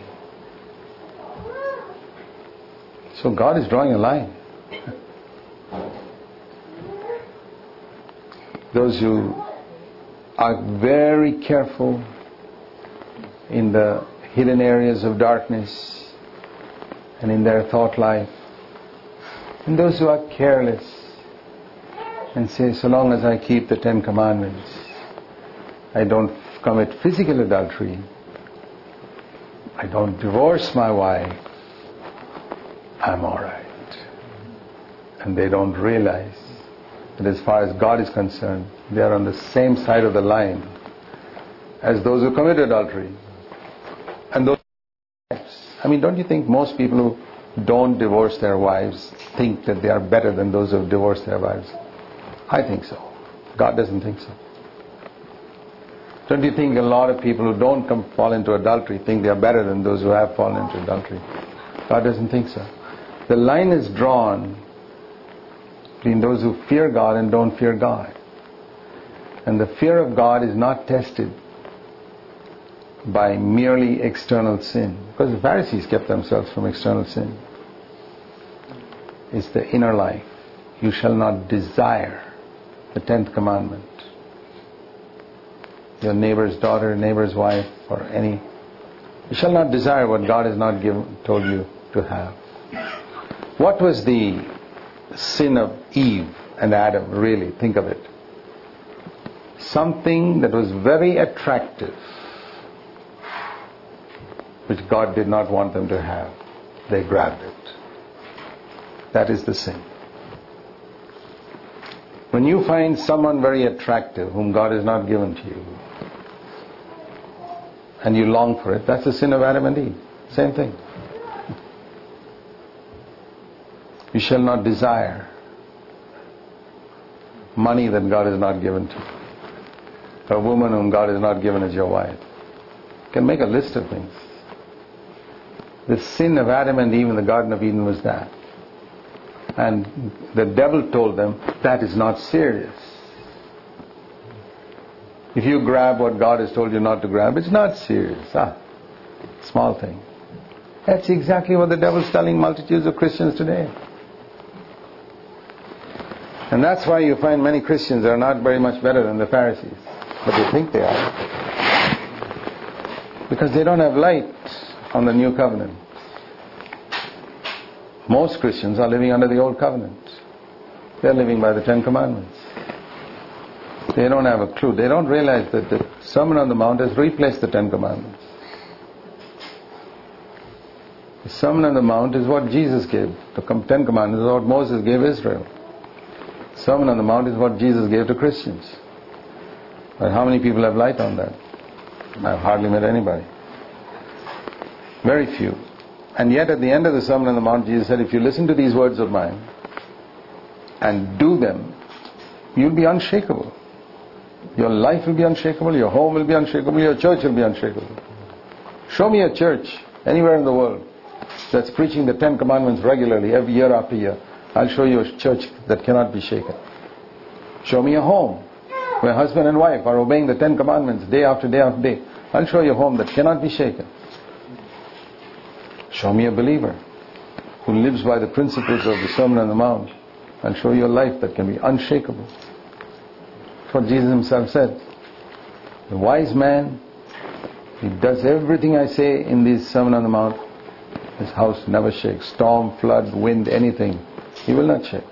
So God is drawing a line. Those who are very careful in the hidden areas of darkness and in their thought life, and those who are careless and say, so long as I keep the 10 Commandments, I don't commit physical adultery, I don't divorce my wife, I'm alright. And they don't realize that as far as God is concerned, they are on the same side of the line as those who commit adultery. And those wives. I mean, don't you think most people who don't divorce their wives think that they are better than those who have divorced their wives? I think so. God doesn't think so. Don't you think a lot of people who don't fall into adultery think they are better than those who have fallen into adultery? God doesn't think so. The line is drawn between those who fear God and don't fear God. And the fear of God is not tested by merely external sin. Because the Pharisees kept themselves from external sin. It's the inner life. You shall not desire the 10th commandment. Your neighbor's daughter, neighbor's wife, or any. You shall not desire what God has not told you to have. What was the sin of Eve and Adam, really? Think of it. Something that was very attractive, which God did not want them to have. They grabbed it. That is the sin. When you find someone very attractive whom God has not given to you, and you long for it, that's the sin of Adam and Eve. Same thing. You shall not desire money that God has not given to you. A woman whom God has not given as your wife. You can make a list of things. The sin of Adam and Eve in the Garden of Eden was that. And the devil told them, that is not serious. If you grab what God has told you not to grab, it's not serious. Small thing. That's exactly what the devil is telling multitudes of Christians today. And that's why you find many Christians are not very much better than the Pharisees. But they think they are. Because they don't have light on the new covenant. Most Christians are living under the old covenant. They're living by the 10 commandments. They don't have a clue. They don't realize that the Sermon on the Mount has replaced the 10 commandments. The Sermon on the Mount is what Jesus gave. The 10 commandments is what Moses gave Israel. The Sermon on the Mount is what Jesus gave to Christians. But how many people have light on that? I've hardly met anybody. Very few. And yet at the end of the Sermon on the Mount, Jesus said, if you listen to these words of mine and do them, you'll be unshakable. Your life will be unshakable, your home will be unshakable, your church will be unshakable. Show me a church anywhere in the world that's preaching the 10 commandments regularly, every year after year. I'll show you a church that cannot be shaken. Show me a home where husband and wife are obeying the 10 commandments day after day after day. I'll show you a home that cannot be shaken. Show me a believer who lives by the principles of the Sermon on the Mount. I'll show you a life that can be unshakable. That's what Jesus himself said. The wise man, he does everything I say in this Sermon on the Mount. His house never shakes. Storm, flood, wind, anything. He will not shake.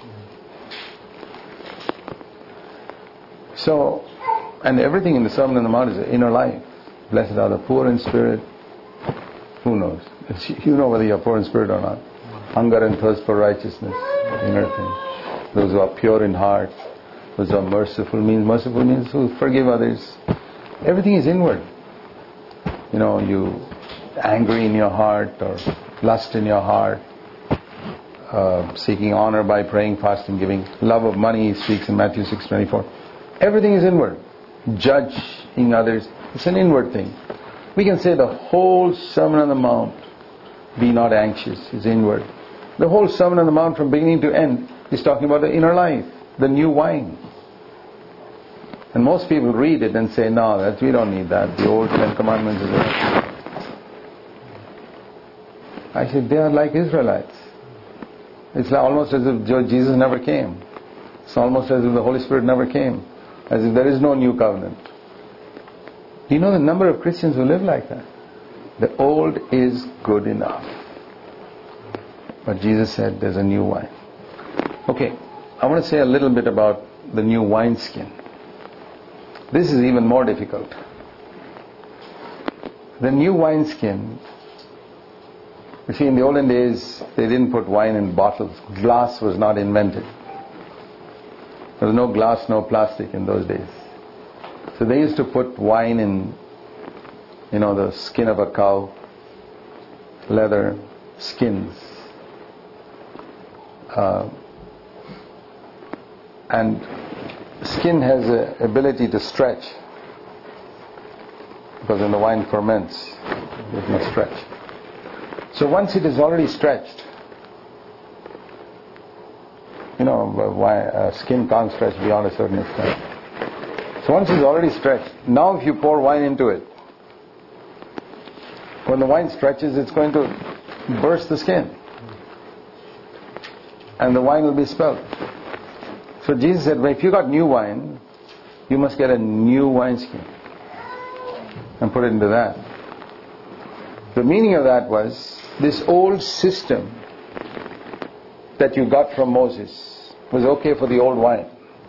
So, and everything in the Sermon on the Mount is the inner life. Blessed are the poor in spirit. Who knows? You know whether you're poor in spirit or not. Hunger and thirst for righteousness. Inner thing. Those who are pure in heart. Those who are merciful means who forgive others. Everything is inward. You know, you angry in your heart or lust in your heart. Seeking honor by praying, fasting, giving. Love of money, he speaks in Matthew 6:24. Everything is inward. Judging others. It's an inward thing. We can say the whole Sermon on the Mount, be not anxious, is inward. The whole Sermon on the Mount from beginning to end is talking about the inner life, the new wine. And most people read it and say, no, we don't need that. The old 10 commandments is enough. I said, they are like Israelites. It's almost as if Jesus never came. It's almost as if the Holy Spirit never came. As if there is no new covenant. You know the number of Christians who live like that? The old is good enough. But Jesus said there's a new wine. Okay, I want to say a little bit about the new wineskin. This is even more difficult. The new wineskin, you see, in the olden days, they didn't put wine in bottles. Glass was not invented. There was no glass, no plastic in those days. So they used to put wine in, the skin of a cow, leather, skins. And skin has the ability to stretch. Because when the wine ferments, it must stretch. So once it is already stretched, skin can't stretch beyond a certain extent. So once it's already stretched, now if you pour wine into it, when the wine stretches, it's going to burst the skin. And the wine will be spilled. So So Jesus said, well, if you got new wine, you must get a new wineskin and put it into that. The meaning of that was, this old system that you got from Moses was okay for the old wine.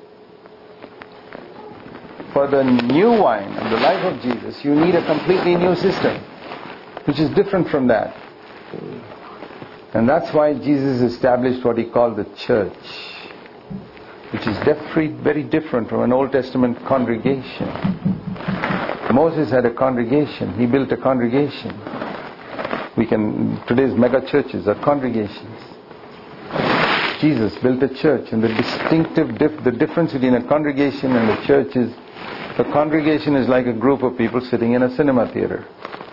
For the new wine of the life of Jesus, you need a completely new system, which is different from that. And that's why Jesus established what he called the church, which is very different from an Old Testament congregation. Moses had a congregation. He built a congregation. Today's mega churches are congregations. Jesus built a church, and the difference between a congregation and a church is, a congregation is like a group of people sitting in a cinema theater.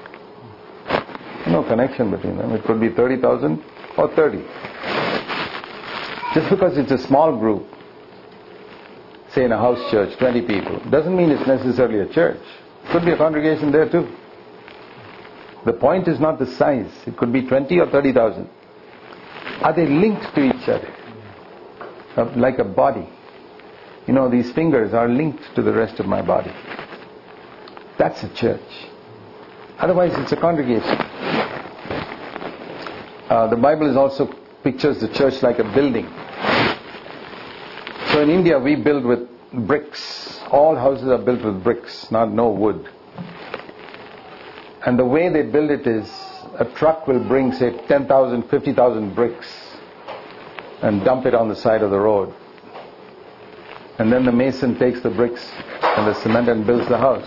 No connection between them. It could be 30,000 or 30. Just because it's a small group, say in a house church, 20 people, doesn't mean it's necessarily a church. It could be a congregation there too. The point is not the size. It could be 20 or 30,000. Are they linked to each other? Like a body. You know, these fingers are linked to the rest of my body. That's a church. Otherwise it's a congregation. The Bible also pictures the church like a building. So in India we build with bricks. All houses are built with bricks, no wood. And the way they build it is, a truck will bring, say, 10,000, 50,000 bricks and dump it on the side of the road. And then the mason takes the bricks and the cement and builds the house.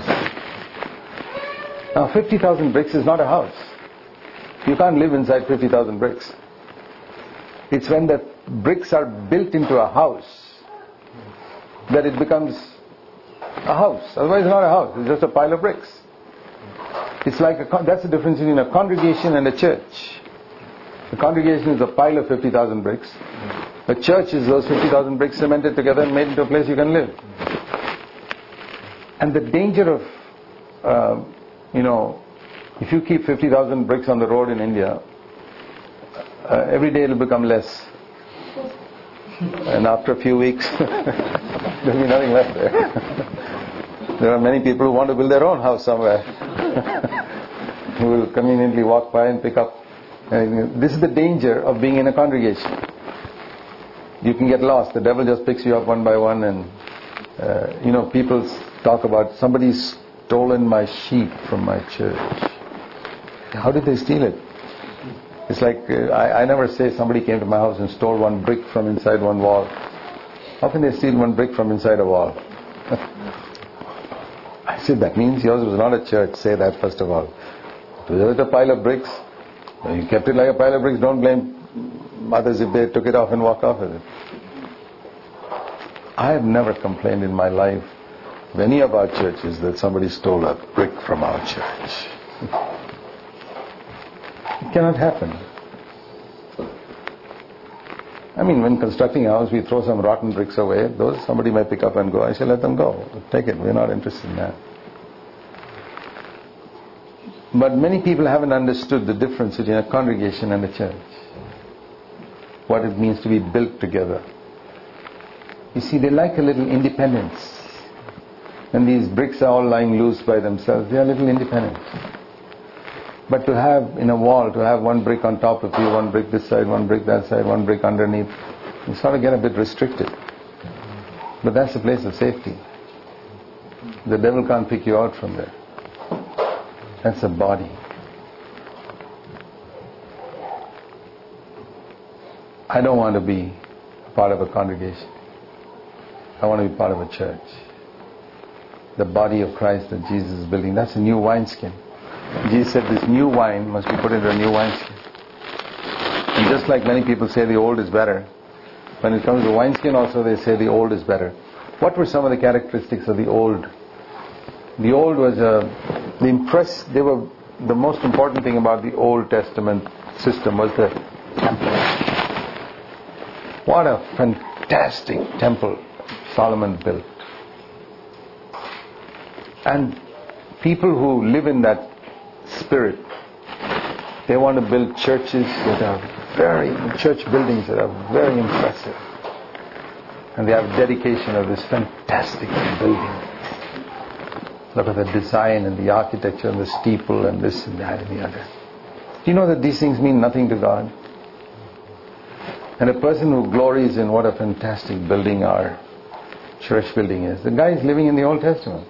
Now 50,000 bricks is not a house. You can't live inside 50,000 bricks. It's when the bricks are built into a house that it becomes a house. Otherwise it's not a house, it's just a pile of bricks. It's like that's the difference between a congregation and a church. A congregation is a pile of 50,000 bricks. A church is those 50,000 bricks cemented together and made into a place you can live. And the danger of, if you keep 50,000 bricks on the road in India, every day it will become less. And after a few weeks, there will be nothing left there. There are many people who want to build their own house somewhere. Who will conveniently walk by and pick up. This is the danger of being in a congregation. You can get lost. The devil just picks you up one by one, and people talk about, somebody's stolen my sheep from my church. How did they steal it? It's like, I never say somebody came to my house and stole one brick from inside one wall. How can they steal one brick from inside a wall? I said, that means yours was not a church. Say that first of all. It was a pile of bricks. You kept it like a pile of bricks. Don't blame others if they took it off and walked off with it. I have never complained in my life of any of our churches that somebody stole a brick from our church. It cannot happen. I mean, when constructing a house, we throw some rotten bricks away. Those somebody may pick up and go. I say, let them go. Take it. We're not interested in that. But many people haven't understood the difference between a congregation and a church. What it means to be built together. You see, they like a little independence. When these bricks are all lying loose by themselves, they are a little independent. But to have in a wall, to have one brick on top of you, one brick this side, one brick that side, one brick underneath, you sort of get a bit restricted. But that's the place of safety. The devil can't pick you out from there. That's a body. I don't want to be part of a congregation. I want to be part of a church. The body of Christ that Jesus is building. That's a new wineskin. Jesus said this new wine must be put into a new wineskin. And just like many people say the old is better, when it comes to wineskin also they say the old is better. What were some of the characteristics of the old? The old was the most important thing about the Old Testament system was the temple. What a fantastic temple Solomon built. And people who live in that spirit, they want to build churches that are church buildings that are very impressive. And they have dedication of this fantastic building. Look at the design and the architecture and the steeple and this and that and the other. Do you know that these things mean nothing to God? And a person who glories in what a fantastic building our church building is, the guy is living in the Old Testament.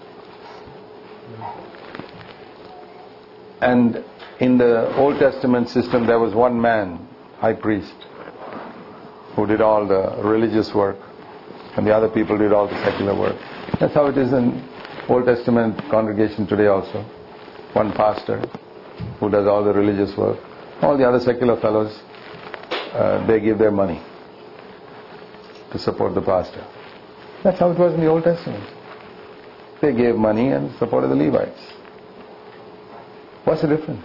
And in the Old Testament system there was one man, high priest, who did all the religious work, and the other people did all the secular work. That's how it is in Old Testament congregation today also. One pastor who does all the religious work. All the other secular fellows, they give their money to support the pastor. That's how it was in the Old Testament. They gave money and supported the Levites. What's the difference?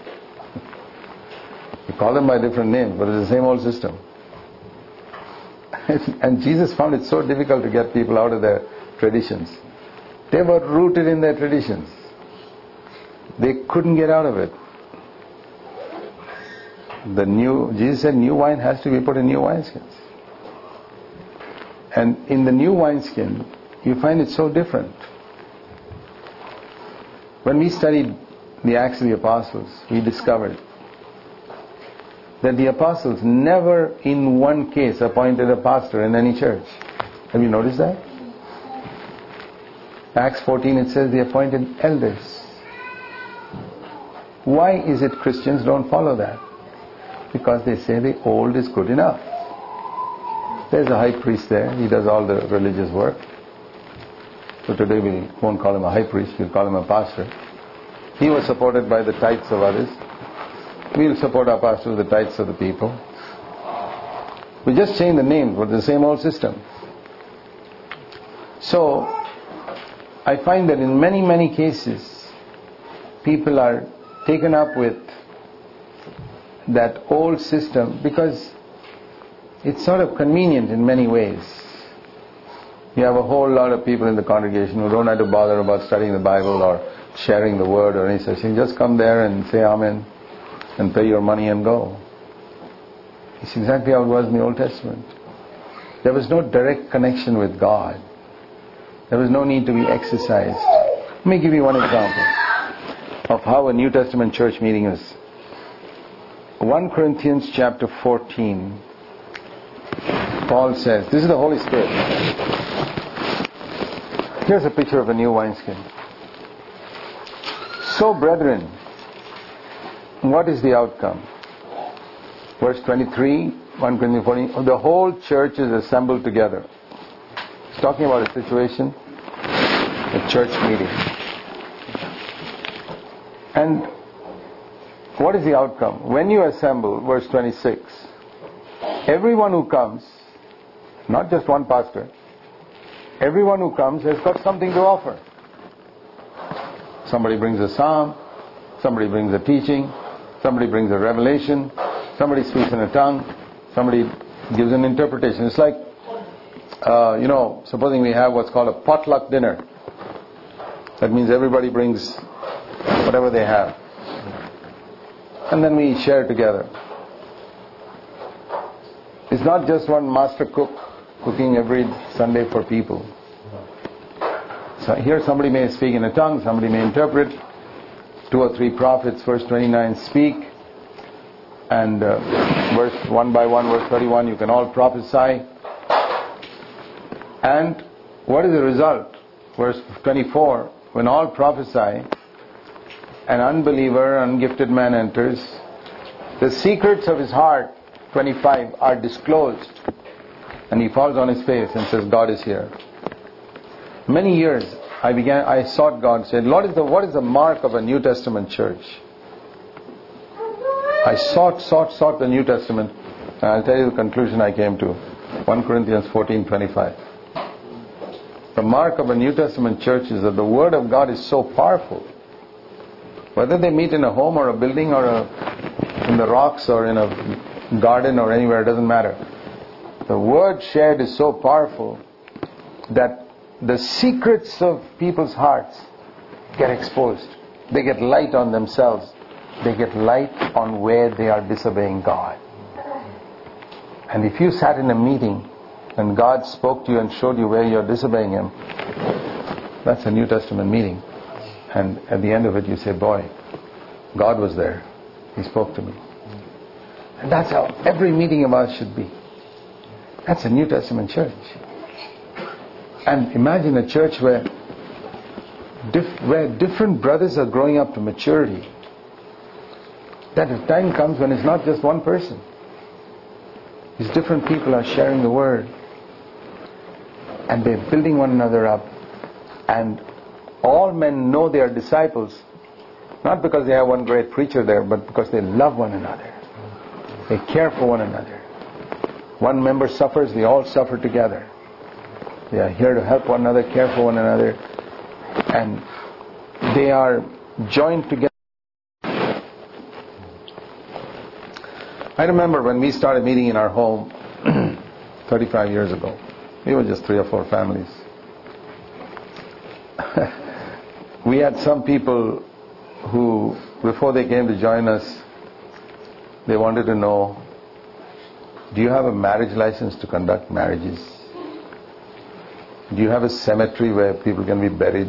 You call them by different names, but it's the same old system. And Jesus found it so difficult to get people out of their traditions. They were rooted in their traditions. They couldn't get out of it. Jesus said new wine has to be put in new wineskins. And in the new wineskin, you find it so different. When we studied the Acts of the Apostles, we discovered that the apostles never in one case appointed a pastor in any church. Have you noticed that? Acts 14, it says they appointed elders. Why is it Christians don't follow that? Because they say the old is good enough. There's a high priest there. He does all the religious work. So today we won't call him a high priest, we'll call him a pastor. He was supported by the tithes of others. We'll support our pastor with the tithes of the people. We just change the names, but the same old system. So I find that in many, many cases, people are taken up with that old system because it's sort of convenient in many ways. You have a whole lot of people in the congregation who don't have to bother about studying the Bible or sharing the word or any such thing. Just come there and say Amen and pay your money and go. It's exactly how it was in the Old Testament. There was no direct connection with God. There was no need to be exercised. Let me give you one example of how a New Testament church meeting is. 1 Corinthians chapter 14, Paul says, this is the Holy Spirit. Here's a picture of a new wineskin. So, brethren, what is the outcome? Verse 23, 1 Corinthians 14, the whole church is assembled together. It's talking about a situation, a church meeting. And what is the outcome? When you assemble, verse 26, everyone who comes, not just one pastor, everyone who comes has got something to offer. Somebody brings a psalm, somebody brings a teaching, somebody brings a revelation, somebody speaks in a tongue, somebody gives an interpretation. It's like, supposing we have what's called a potluck dinner. That means everybody brings whatever they have. And then we share together. It's not just one master cook cooking every Sunday for people. So here somebody may speak in a tongue, somebody may interpret. 2 or 3 prophets, verse 29, speak. And verse 1 by 1, verse 31, you can all prophesy. And what is the result? Verse 24, when all prophesy, an unbeliever, ungifted man enters. The secrets of his heart, 25, are disclosed. And he falls on his face and says, God is here. Many years I sought God, said, Lord, what is the mark of a New Testament church? I sought the New Testament, and I'll tell you the conclusion I came to. 1 Corinthians 14:25. The mark of a New Testament church is that the Word of God is so powerful. Whether they meet in a home or a building or in the rocks or in a garden or anywhere, it doesn't matter. The Word shared is so powerful that the secrets of people's hearts get exposed. They get light on themselves. They get light on where they are disobeying God. And if you sat in a meeting when God spoke to you and showed you where you're disobeying Him, that's a New Testament meeting. And at the end of it you say, boy, God was there. He spoke to me. And that's how every meeting of ours should be. That's a New Testament church. And imagine a church where different brothers are growing up to maturity. That a time comes when it's not just one person. These different people are sharing the Word. And they're building one another up. And all men know they are disciples, not because they have one great preacher there, but because they love one another. They care for one another. One member suffers, they all suffer together. They are here to help one another, care for one another, and they are joined together. I remember when we started meeting in our home 35 years ago. We were just 3 or 4 families. We had some people who, before they came to join us, they wanted to know, do you have a marriage license to conduct marriages? Do you have a cemetery where people can be buried?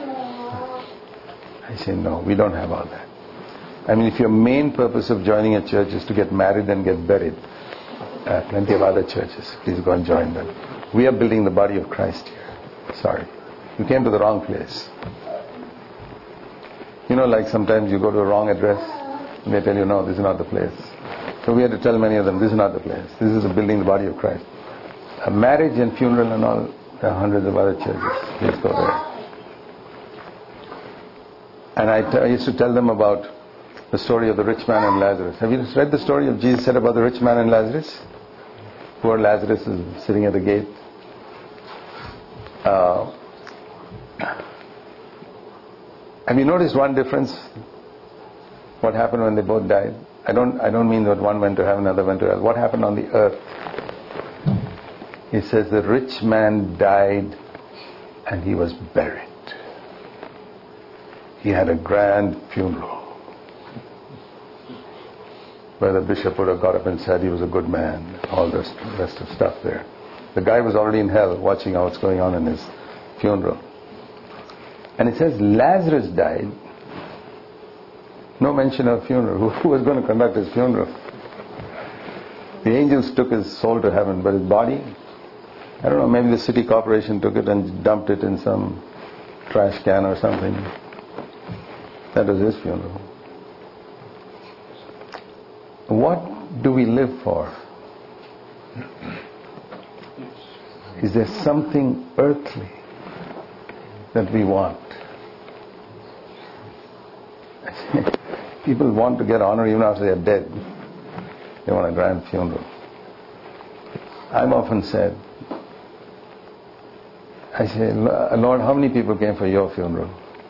I say, no, we don't have all that. I mean, if your main purpose of joining a church is to get married and get buried, plenty of other churches, please go and join them. We are building the body of Christ here. Sorry. You came to the wrong place. You know, like sometimes you go to a wrong address and they tell you, no, this is not the place. So we had to tell many of them, this is not the place. This is building the body of Christ. A marriage and funeral and all, there are hundreds of other churches. Please go there. And I used to tell them about the story of the rich man and Lazarus. Have you read the story of Jesus said about the rich man and Lazarus? Poor Lazarus is sitting at the gate. Have you noticed one difference? What happened when they both died? I don't mean that one went to heaven, another went to hell. What happened on the earth? It says the rich man died and he was buried. He had a grand funeral where the bishop would have got up and said he was a good man, all the rest of stuff there. The guy was already in hell watching what's going on in his funeral. And it says Lazarus died. No mention of funeral. Who was going to conduct his funeral? The angels took his soul to heaven, but his body, I don't know, maybe the city corporation took it and dumped it in some trash can or something. That was his funeral. What do we live for? Is there something earthly that we want? People want to get honor even after they are dead. They want a grand funeral. I've often said, I say, Lord, how many people came for your funeral?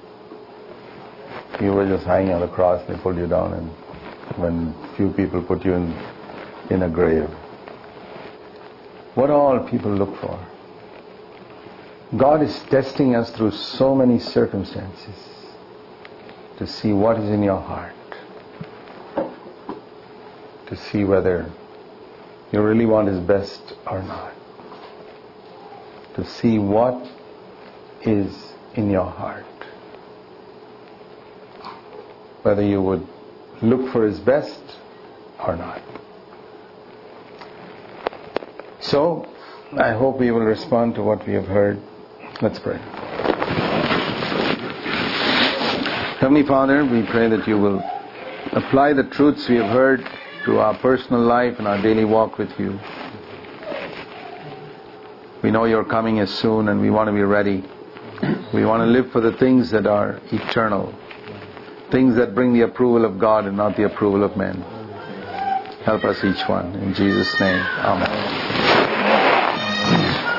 You were just hanging on the cross, they pulled you down, and when few people put you in a grave. What all people look for? God is testing us through so many circumstances to see what is in your heart, to see whether you really want His best or not, to see what is in your heart, whether you would look for His best or not. So, I hope we will respond to what we have heard. Let's pray. Heavenly Father, we pray that you will apply the truths we have heard to our personal life and our daily walk with you. We know your coming is soon and we want to be ready. We want to live for the things that are eternal. Things that bring the approval of God and not the approval of men. Help us each one. In Jesus' name, Amen.